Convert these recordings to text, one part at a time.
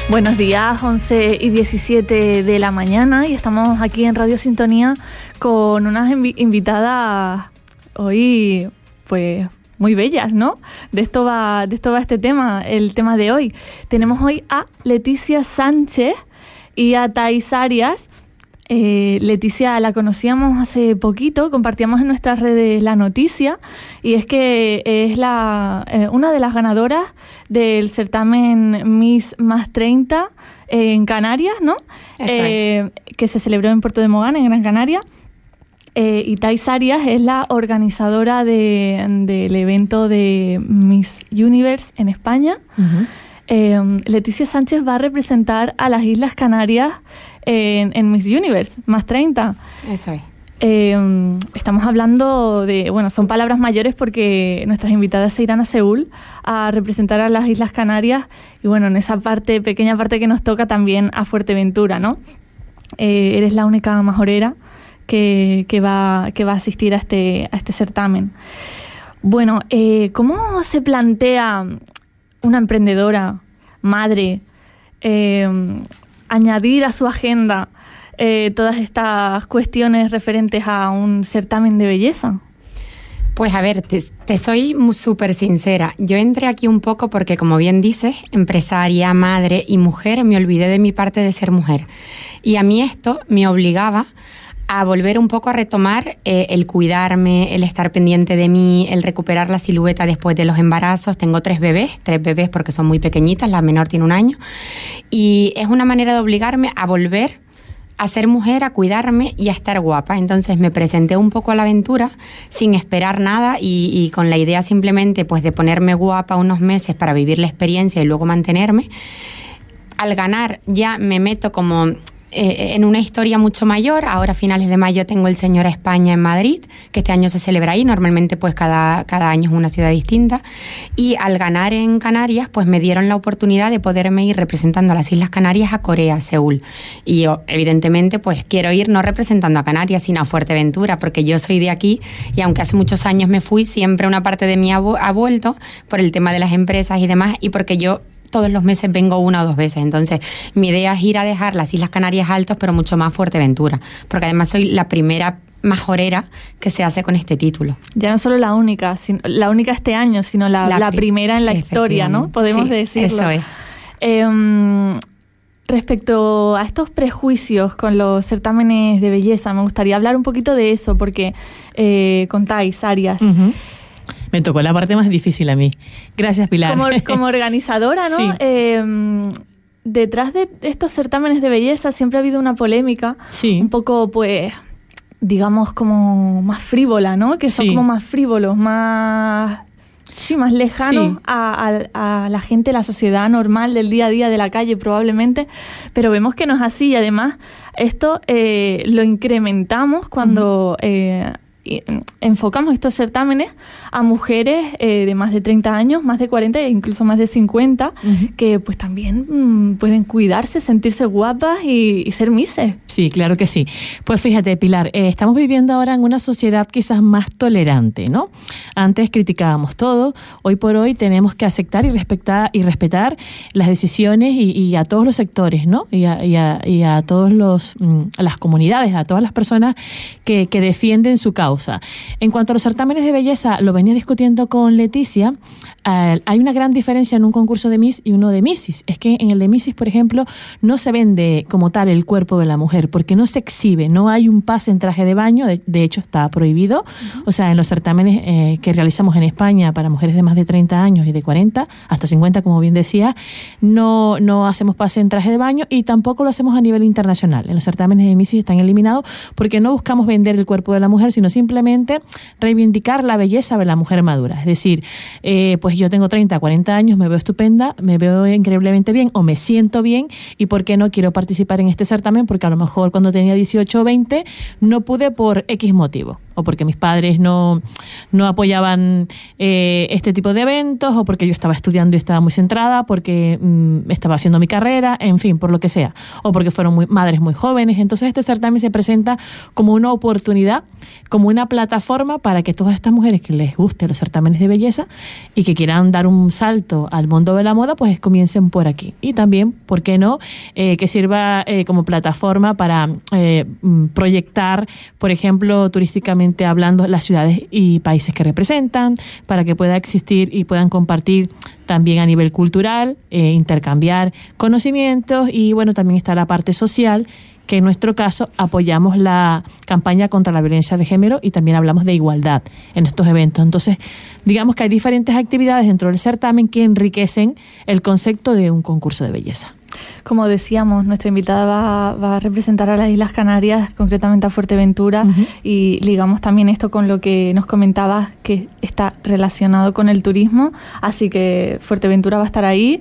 Buenos días, 11:17 de la mañana y estamos aquí en Radio Sintonía con unas invitadas hoy, pues, muy bellas, ¿no? De esto va este tema, el tema de hoy. Tenemos hoy a Leticia Sánchez y a Thais Arias. Leticia la conocíamos hace poquito, compartíamos en nuestras redes la noticia, y es que es una de las ganadoras del certamen Miss Más 30 en Canarias, ¿no? Que se celebró en Puerto de Mogán, en Gran Canaria. Y Thais Arias es la organizadora del evento de Miss Universe en España. Uh-huh. Leticia Sánchez va a representar a las Islas Canarias en Miss Universe, Más 30. Eso es. Estamos hablando de, bueno, son palabras mayores porque nuestras invitadas se irán a Seúl a representar a las Islas Canarias y, bueno, en esa pequeña parte que nos toca también a Fuerteventura, ¿no? Eres la única majorera que va a asistir a este certamen. Bueno, ¿cómo se plantea una emprendedora, madre, añadir a su agenda todas estas cuestiones referentes a un certamen de belleza? Pues a ver, te soy súper sincera. Yo entré aquí un poco porque, como bien dices, empresaria, madre y mujer, me olvidé de mi parte de ser mujer. Y a mí esto me obligaba a volver un poco a retomar el cuidarme, el estar pendiente de mí, el recuperar la silueta después de los embarazos. Tengo tres bebés porque son muy pequeñitas, la menor tiene 1 año. Y es una manera de obligarme a volver a ser mujer, a cuidarme y a estar guapa. Entonces me presenté un poco a la aventura sin esperar nada y con la idea simplemente pues de ponerme guapa unos meses para vivir la experiencia y luego mantenerme. Al ganar ya me meto como en una historia mucho mayor. Ahora a finales de mayo tengo el Señora España en Madrid, que este año se celebra ahí. Normalmente pues cada año es una ciudad distinta. Y al ganar en Canarias pues me dieron la oportunidad de poderme ir representando a las Islas Canarias a Corea, Seúl. Y yo evidentemente pues quiero ir no representando a Canarias sino a Fuerteventura, porque yo soy de aquí y aunque hace muchos años me fui, siempre una parte de mí ha vuelto por el tema de las empresas y demás, y porque yo todos los meses vengo 1 o 2 veces. Entonces, mi idea es ir a dejar las Islas Canarias altos, pero mucho más Fuerteventura, porque además soy la primera majorera que se hace con este título. Ya no solo la única este año, sino la primera en la historia, ¿no? Podemos decirlo. Eso es. Respecto a estos prejuicios con los certámenes de belleza, me gustaría hablar un poquito de eso, porque con Thais Arias. Uh-huh. Me tocó la parte más difícil a mí. Gracias, Pilar. Como organizadora, ¿no? Sí. Detrás de estos certámenes de belleza siempre ha habido una polémica, sí, un poco, pues, digamos, como más frívola, ¿no? Que son, sí, como más frívolos, más lejanos, sí, a la gente, la sociedad normal del día a día de la calle probablemente, pero vemos que no es así, y además esto lo incrementamos cuando enfocamos estos certámenes a mujeres de más de 30 años, más de 40 e incluso más de 50, uh-huh, que pues también pueden cuidarse, sentirse guapas y ser misses. Sí, claro que sí. Pues fíjate, Pilar, estamos viviendo ahora en una sociedad quizás más tolerante, ¿no? Antes criticábamos todo, hoy por hoy tenemos que aceptar y respetar las decisiones y a todos los sectores, ¿no? Y a todos a las comunidades, a todas las personas que defienden su causa. En cuanto a los certámenes de belleza, lo venía discutiendo con Leticia, hay una gran diferencia en un concurso de Miss y uno de Missis. Es que en el de Missis, por ejemplo, no se vende como tal el cuerpo de la mujer, porque no se exhibe, no hay un pase en traje de baño, de hecho está prohibido. Uh-huh. O sea, en los certámenes que realizamos en España para mujeres de más de 30 años y de 40 hasta 50, como bien decía, no hacemos pase en traje de baño y tampoco lo hacemos a nivel internacional. En los certámenes de Missis están eliminados porque no buscamos vender el cuerpo de la mujer, sino simplemente reivindicar la belleza de la mujer madura. Es decir, pues yo tengo 30, 40 años, me veo estupenda, me veo increíblemente bien o me siento bien, y ¿por qué no quiero participar en este certamen? Porque a lo mejor cuando tenía 18 o 20 no pude por X motivo. o porque mis padres no apoyaban este tipo de eventos, o porque yo estaba estudiando y estaba muy centrada, porque estaba haciendo mi carrera, en fin, por lo que sea, o porque fueron madres muy jóvenes. Entonces este certamen se presenta como una oportunidad, como una plataforma para que todas estas mujeres que les gusten los certámenes de belleza y que quieran dar un salto al mundo de la moda, pues comiencen por aquí. Y también, ¿por qué no?, que sirva como plataforma para proyectar, por ejemplo, turísticamente hablando, las ciudades y países que representan, para que pueda existir y puedan compartir también a nivel cultural, intercambiar conocimientos, y bueno, también está la parte social, que en nuestro caso apoyamos la campaña contra la violencia de género y también hablamos de igualdad en estos eventos. Entonces, digamos que hay diferentes actividades dentro del certamen que enriquecen el concepto de un concurso de belleza. Como decíamos, nuestra invitada va a representar a las Islas Canarias, concretamente a Fuerteventura, y ligamos también esto con lo que nos comentabas, que está relacionado con el turismo, así que Fuerteventura va a estar ahí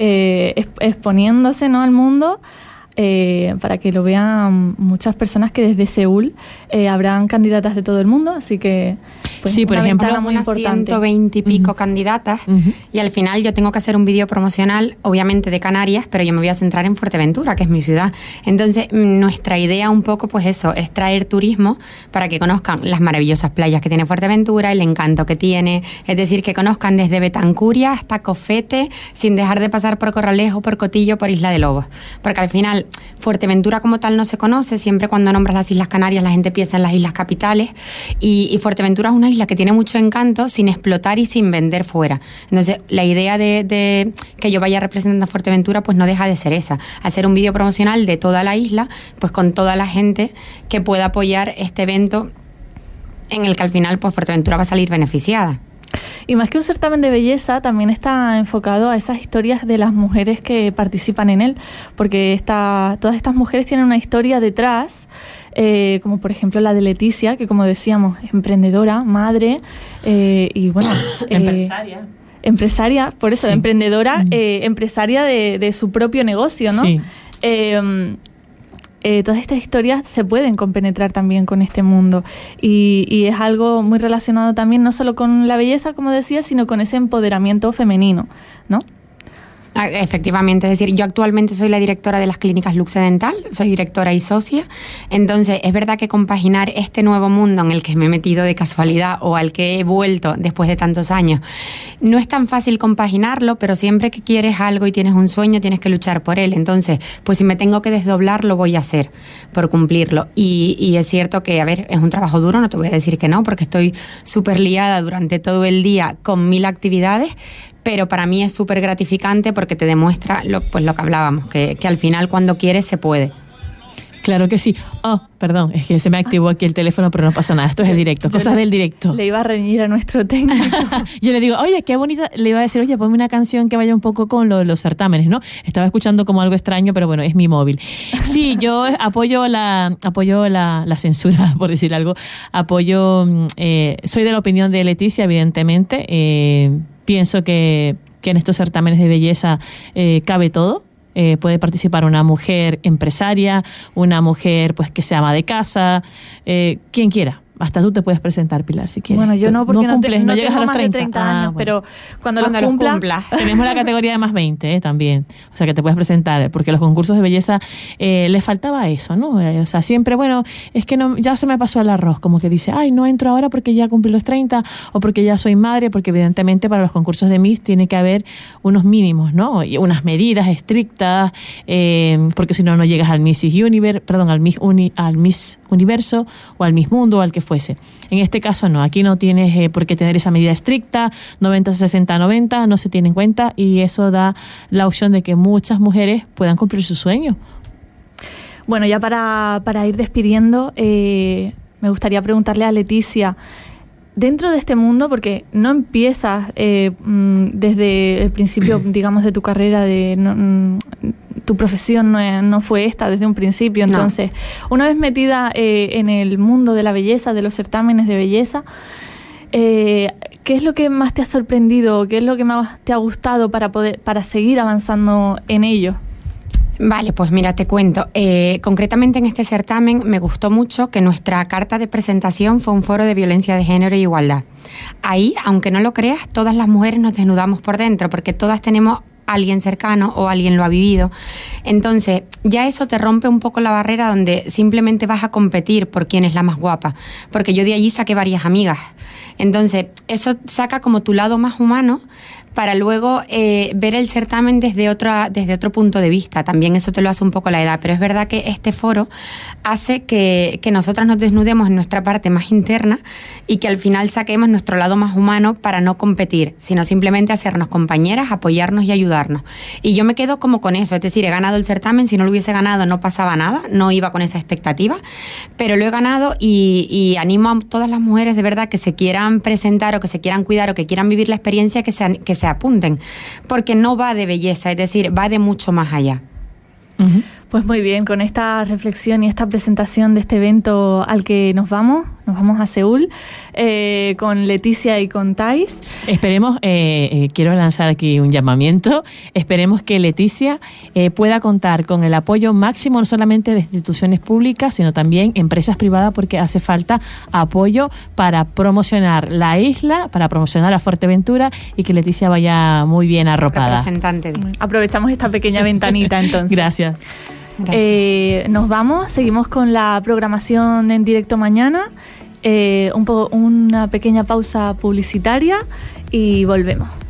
exponiéndose, ¿no?, al mundo, para que lo vean muchas personas, que desde Seúl habrán candidatas de todo el mundo, así que pues, sí, por una ejemplo, ventana muy importante. 120 y pico candidatas, y al final yo tengo que hacer un vídeo promocional, obviamente de Canarias, pero yo me voy a centrar en Fuerteventura, que es mi ciudad. Entonces, nuestra idea un poco, pues eso, es traer turismo para que conozcan las maravillosas playas que tiene Fuerteventura, el encanto que tiene, es decir, que conozcan desde Betancuria hasta Cofete, sin dejar de pasar por Corralejo, por Cotillo, por Isla de Lobos, porque al final Fuerteventura como tal no se conoce. Siempre cuando nombras las Islas Canarias la gente piensa en las islas capitales, y Fuerteventura es una isla que tiene mucho encanto sin explotar y sin vender fuera. Entonces la idea de que yo vaya representando a Fuerteventura pues no deja de ser esa, hacer un vídeo promocional de toda la isla, pues con toda la gente que pueda apoyar este evento, en el que al final pues Fuerteventura va a salir beneficiada. Y más que un certamen de belleza, también está enfocado a esas historias de las mujeres que participan en él, porque todas estas mujeres tienen una historia detrás, como por ejemplo la de Leticia, que como decíamos, es emprendedora, madre, y bueno... empresaria, por eso, sí. Emprendedora, empresaria de su propio negocio, ¿no? Sí. Todas estas historias se pueden compenetrar también con este mundo, y es algo muy relacionado también no solo con la belleza, como decía, sino con ese empoderamiento femenino, ¿no? Efectivamente, es decir, yo actualmente soy la directora de las clínicas Luxe Dental, soy directora y socia. Entonces es verdad que compaginar este nuevo mundo en el que me he metido de casualidad, o al que he vuelto después de tantos años, no es tan fácil compaginarlo, pero siempre que quieres algo y tienes un sueño tienes que luchar por él. Entonces, pues si me tengo que desdoblar, lo voy a hacer por cumplirlo. Y es cierto que, a ver, es un trabajo duro, no te voy a decir que no, porque estoy súper liada durante todo el día con 1000 actividades, pero para mí es súper gratificante porque te demuestra lo que hablábamos, que al final cuando quieres se puede. Claro que sí. Oh, perdón, es que se me activó aquí el teléfono, pero no pasa nada. Esto es el directo, cosas del directo. Le iba a reñir a nuestro técnico. Yo le digo, oye, qué bonita. Le iba a decir, oye, ponme una canción que vaya un poco con los certámenes, ¿no? Estaba escuchando como algo extraño, pero bueno, es mi móvil. Sí, yo apoyo la censura, por decir algo. Soy de la opinión de Leticia, evidentemente. Pienso que en estos certámenes de belleza cabe todo. Puede participar una mujer empresaria, una mujer pues que sea ama de casa, quien quiera. Hasta tú te puedes presentar, Pilar, si quieres. Bueno, yo no, porque no llegas a los más 30. De 30 años, bueno. Pero cuando los cumpla... Tenemos la categoría de más 20 también. O sea, que te puedes presentar, porque los concursos de belleza les faltaba eso, ¿no? O sea, siempre, bueno, es que no, ya se me pasó el arroz, como que dice, ay, no entro ahora porque ya cumplí los 30, o porque ya soy madre, porque evidentemente para los concursos de Miss tiene que haber unos mínimos, ¿no? Y unas medidas estrictas, porque si no, no llegas al Miss Universe, al Miss Universo, o al Miss Mundo, o al que fuese. En este caso no, aquí no tienes por qué tener esa medida estricta, 90, 60, 90, no se tiene en cuenta, y eso da la opción de que muchas mujeres puedan cumplir su sueño. Bueno, ya para ir despidiendo, me gustaría preguntarle a Leticia, dentro de este mundo, porque no empiezas desde el principio, digamos, de tu carrera, tu profesión no fue esta desde un principio. Entonces, una vez metida en el mundo de la belleza, de los certámenes de belleza, ¿qué es lo que más te ha sorprendido? ¿Qué es lo que más te ha gustado para seguir avanzando en ello? Vale, pues mira, te cuento. Concretamente en este certamen me gustó mucho que nuestra carta de presentación fue un foro de violencia de género e igualdad. Ahí, aunque no lo creas, todas las mujeres nos desnudamos por dentro, porque todas tenemos alguien cercano o alguien lo ha vivido. Entonces, ya eso te rompe un poco la barrera donde simplemente vas a competir por quién es la más guapa. Porque yo de allí saqué varias amigas. Entonces, eso saca como tu lado más humano para luego ver el certamen desde otro punto de vista. También eso te lo hace un poco la edad, pero es verdad que este foro hace que nosotras nos desnudemos en nuestra parte más interna y que al final saquemos nuestro lado más humano para no competir, sino simplemente hacernos compañeras, apoyarnos y ayudarnos. Y yo me quedo como con eso, es decir, he ganado el certamen, si no lo hubiese ganado no pasaba nada, no iba con esa expectativa, pero lo he ganado y animo a todas las mujeres de verdad que se quieran presentar o que se quieran cuidar o que quieran vivir la experiencia que se apunten, porque no va de belleza, es decir, va de mucho más allá. Pues muy bien, con esta reflexión y esta presentación de este evento al que nos vamos a Seúl, con Leticia y con Thais. Esperemos, quiero lanzar aquí un llamamiento, esperemos que Leticia pueda contar con el apoyo máximo no solamente de instituciones públicas, sino también empresas privadas, porque hace falta apoyo para promocionar la isla, para promocionar a Fuerteventura y que Leticia vaya muy bien arropada. Representante. Aprovechamos esta pequeña ventanita entonces. Gracias. Nos vamos, seguimos con la programación en directo mañana, una pequeña pausa publicitaria y volvemos.